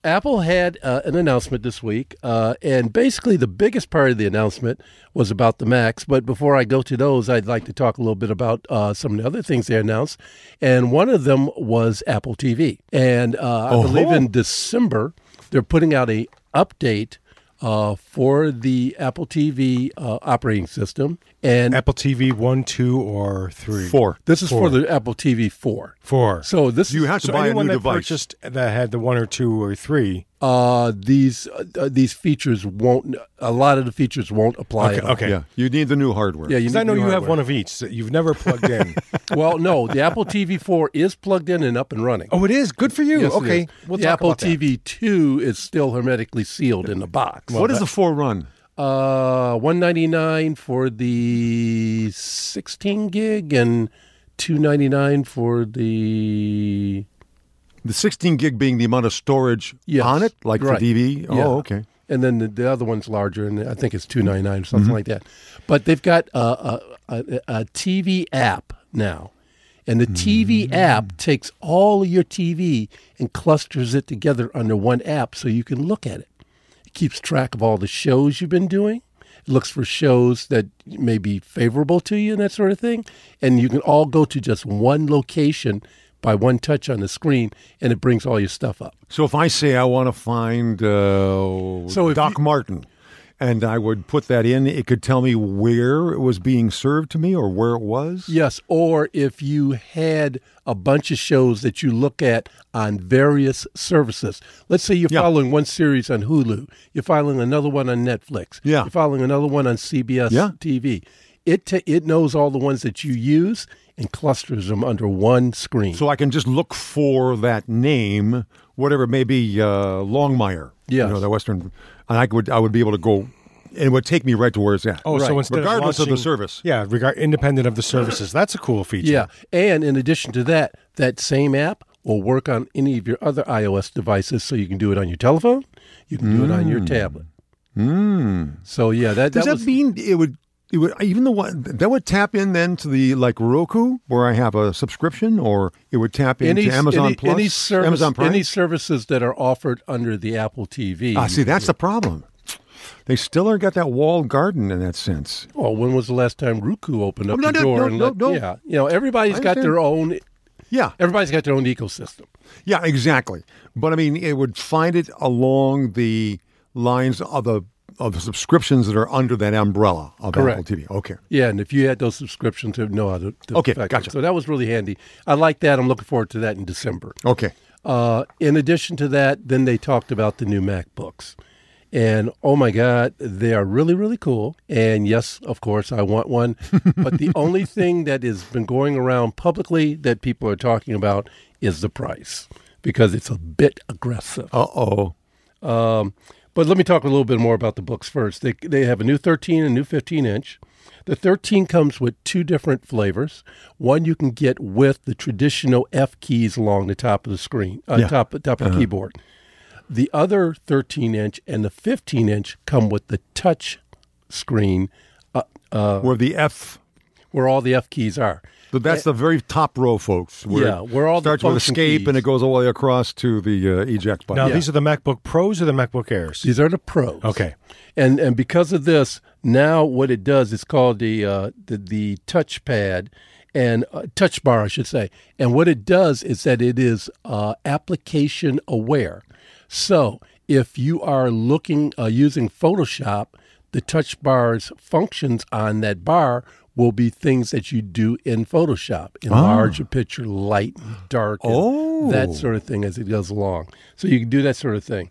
Apple had an announcement this week, and basically the biggest part of the announcement was about the Macs. But before I go to those, I'd like to talk a little bit about some of the other things they announced. And one of them was Apple TV. And I believe in December, they're putting out a update for the Apple TV operating system. And Apple TV 1, 2, or 3? 4. This is for the Apple TV 4. 4. So this You have to buy a anyone new that device. purchased that had the 1 or 2 or 3. these features won't. A lot of the features won't apply. at all. Okay. Yeah, you need the new hardware. Yeah, Because I know need you new have hardware. one of each that you've never plugged in. Well, no, the Apple TV 4 is plugged in and up and running. Oh, it is? Good for you. Yes, it Okay. is. We'll the talk Apple about that. TV 2 is still hermetically sealed in the box. What does the 4 run? $199 for the 16 gig and $299 for the. The 16 gig being the amount of storage Yes, on it, like right. for DV? Yeah. Oh, okay. And then the other one's larger, and I think it's $299 or something like that. But they've got a TV app now. And the TV app takes all of your TV and clusters it together under one app so you can look at it. It keeps track of all the shows you've been doing. It looks for shows that may be favorable to you and that sort of thing. And you can all go to just one location by one touch on the screen, and it brings all your stuff up. So if I say I want to find if Doc Martin, and I would put that in, it could tell me where it was being served to me or where it was? Yes, or if you had a bunch of shows that you look at on various services. Let's say you're following one series on Hulu. You're following another one on Netflix. Yeah. You're following another one on CBS TV. It knows all the ones that you use and clusters them under one screen. So I can just look for that name, whatever it may be, Longmire. Yes. You know, the Western, and I would be able to go, and it would take me right to where it's at. Oh, so Right. instead Regardless of of the service. Yeah, independent of the services. That's a cool feature. Yeah, and in addition to that, that same app will work on any of your other iOS devices, so you can do it on your telephone, you can do it on your tablet. So yeah, Does that mean it would even the one that would tap in then to the like Roku where I have a subscription, or it would tap into Amazon Plus, any service, Amazon Prime? any services that are offered under the Apple TV. See, that's the problem. They still are got that walled garden in that sense. Well, when was the last time Roku opened up No, the no, door? no, and no, let, no. Yeah, you know, everybody's I got their own. Yeah, Everybody's got their own ecosystem. yeah, exactly. But I mean, it would find it along the lines of the subscriptions that are under that umbrella of Correct. Apple TV. Okay. Yeah, and if you had those subscriptions, to know how to Okay, affect gotcha. it. So that was really handy. I like that. I'm looking forward to that in December. Okay. In addition to that, then they talked about the new MacBooks. And, oh, my God, they are really, really cool. And, yes, of course, I want one. But the only thing that has been going around publicly that people are talking about is the price, because it's a bit aggressive. Uh-oh. But let me talk a little bit more about the books first. They have a new 13 and a new 15-inch. The 13 comes with two different flavors. One you can get with the traditional F keys along the top of the screen, top of the keyboard. The other 13-inch and the 15-inch come with the touch screen Where the F, where all the F keys are. that's the very top row, folks. Where all the starts with function escape keys. and it goes all the way across to the eject button. Now, these are the MacBook Pros or the MacBook Airs? These are the Pros. Okay. And because of this, now what it does is called the touchpad and touch bar, I should say. And what it does is that it is application aware. So if you are looking using Photoshop, the touch bar's functions on that bar will be things that you do in Photoshop. Enlarge a picture, lighten, darken, that sort of thing as it goes along. So you can do that sort of thing.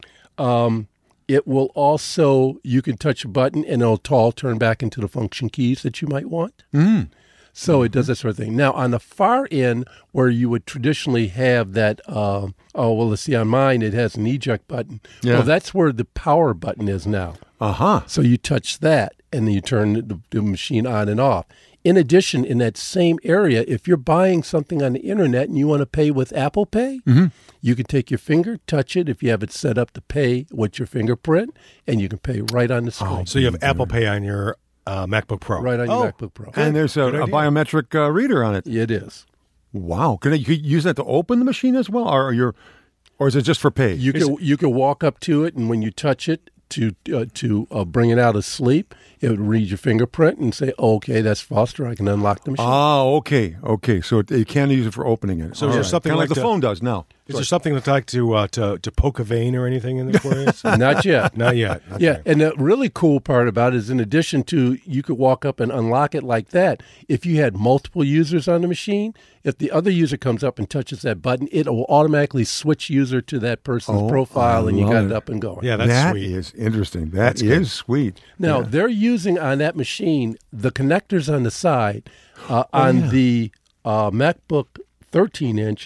It will also, you can touch a button and it'll all turn back into the function keys that you might want. So it does that sort of thing. Now, on the far end, where you would traditionally have that, let's see, on mine, it has an eject button. Yeah. Well, that's where the power button is now. Uh-huh. So you touch that, and then you turn the machine on and off. In addition, in that same area, if you're buying something on the internet and you want to pay with Apple Pay, you can take your finger, touch it if you have it set up to pay with your fingerprint, and you can pay right on the screen. So you have Apple Pay on your MacBook Pro. Right on your MacBook Pro. And there's a biometric reader on it. It is. Wow. You could use that to open the machine as well? Or Or is it just for pay? You can walk up to it, and when you touch it to bring it out of sleep, it would read your fingerprint and say, "Okay, that's Foster. I can unlock the machine." Oh, okay. So you can't use it for opening it. So is there something kind of like the phone does now? Is there something that's like to poke a vein or anything in there for you? Not yet. Not yet. Okay. Yeah, and the really cool part about it is, in addition to you could walk up and unlock it like that, if you had multiple users on the machine, if the other user comes up and touches that button, it will automatically switch user to that person's profile, and you got it up and going. Yeah, that's sweet. That is interesting. That's sweet. Now, they're using on that machine the connectors on the side. On the MacBook 13-inch,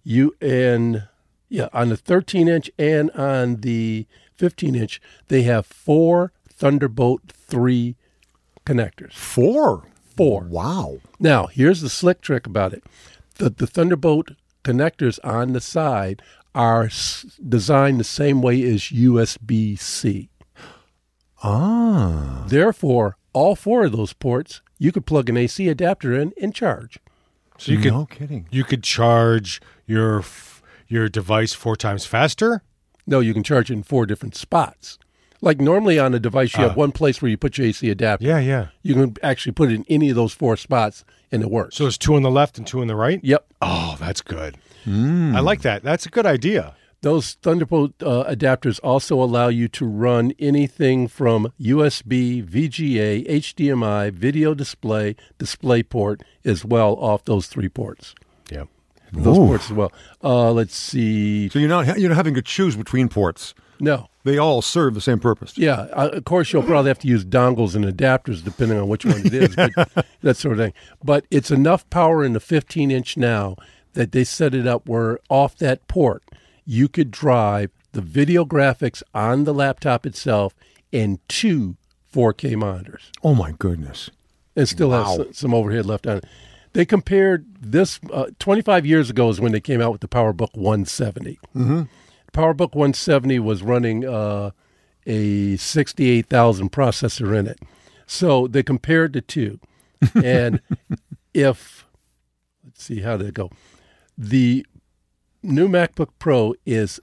on the 13-inch and on the 15-inch, they have 4 Thunderbolt 3 connectors. 4? 4. Wow. Now, here's the slick trick about it. The Thunderbolt connectors on the side are designed the same way as USB-C. Therefore, all 4 of those ports, you could plug an AC adapter in and charge. So no kidding. You could charge your device 4 times faster? No, you can charge it in 4 different spots. Like normally on a device, you have one place where you put your AC adapter. Yeah. You can actually put it in any of those 4 spots, and it works. So it's 2 on the left and 2 on the right? Yep. Oh, that's good. I like that. That's a good idea. Those Thunderbolt adapters also allow you to run anything from USB, VGA, HDMI, video display, DisplayPort as well off those 3 ports. Yeah. Those ports as well. Let's see. So you're not having to choose between ports. No. They all serve the same purpose. Yeah. Of course, you'll probably have to use dongles and adapters depending on which one it is, but that sort of thing. But it's enough power in the 15-inch now that they set it up where off that port, you could drive the video graphics on the laptop itself and 2 4K monitors. Oh, my goodness. And still have some overhead left on it. They compared this 25 years ago is when they came out with the PowerBook 170. Mm-hmm. PowerBook 170 was running a 68,000 processor in it. So they compared the 2. And let's see, how did it go? The new MacBook Pro is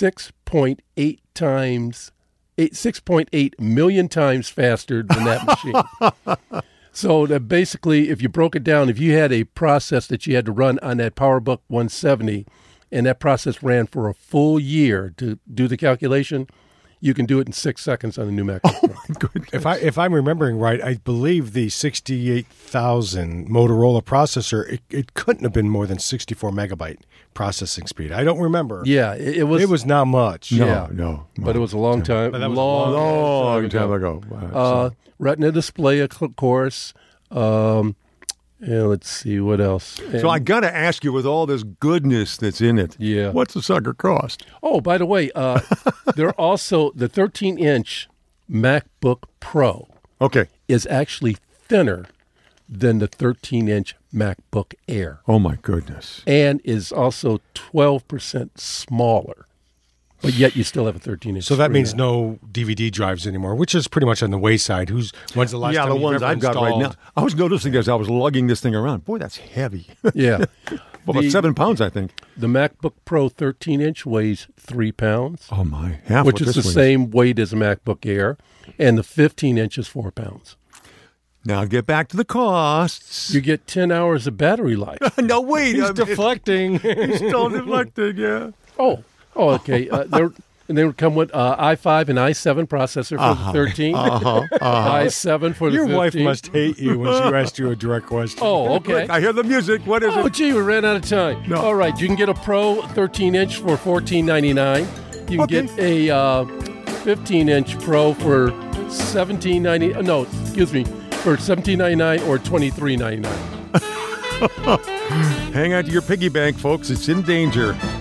6.8 million times faster than that machine. So that basically, if you broke it down, if you had a process that you had to run on that PowerBook 170, and that process ran for a full year to do the calculation, you can do it in 6 seconds on the new MacBook Pro. Oh, my goodness. If I'm remembering right, I believe the 68,000 Motorola processor, it couldn't have been more than 64 megabyte processing speed. I don't remember. Yeah, it was. It was not much. No. But it was a long time. But that was Long time ago. Wow. Retina display, of course. Let's see, what else? So I got to ask you, with all this goodness that's in it, what's the sucker cost? Oh, by the way, there are also the 13-inch MacBook Pro. Okay. Is actually thinner than the 13-inch MacBook Air. Oh, my goodness. And is also 12% smaller. But yet you still have a 13-inch. So that means no DVD drives anymore, which is pretty much on the wayside. When's the last time the you've ones ever I've got right installed? now. I was noticing as I was lugging this thing around. Boy, that's heavy. Yeah. About 7 pounds, I think. The MacBook Pro 13-inch weighs 3 pounds. Oh, my. Half which what is this the weighs. same weight as a MacBook Air. And the 15-inch is 4 pounds. Now get back to the costs. You get 10 hours of battery life. No, wait. He's deflecting. He's still deflecting, yeah. Oh, okay. And they would come with i5 and i7 processor for the 13, i7 for the 15. Your wife must hate you when she asked you a direct question. Oh, okay. I hear the music. What is Oh, it? gee, we ran out of time. No. All right, you can get a Pro 13-inch for $14.99. You can get a 15-inch Pro for $17.99. No, excuse me, for $17.99 or $23.99. Hang on to your piggy bank, folks. It's in danger.